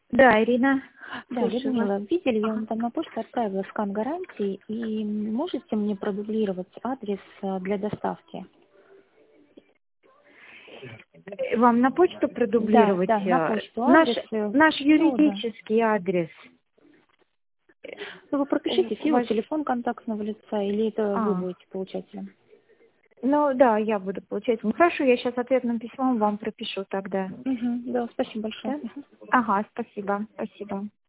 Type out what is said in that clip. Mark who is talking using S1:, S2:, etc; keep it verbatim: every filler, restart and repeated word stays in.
S1: Да, Ирина,
S2: Да,
S1: слушаю вас.
S2: Людмила, видели, я
S1: Ага.
S2: вам там на почту отправила скан гарантии, и можете мне продублировать адрес э, для доставки?
S1: Э, Вам на почту
S2: Да,
S1: продублировать
S2: да, на
S1: э,
S2: почту
S1: наш,
S2: адрес. э,
S1: наш
S2: Ну, да.
S1: юридический адрес?
S2: Ну, вы
S1: У
S2: пропишите
S1: у
S2: фил,
S1: вас...
S2: телефон контактного лица, или это вы
S1: А,
S2: будете получателем?
S1: ну да, я буду получать. Ну хорошо, я сейчас ответным письмом вам пропишу тогда.
S2: Угу, да, спасибо большое.
S1: Да?
S2: Мгм.
S1: Ага, спасибо, спасибо.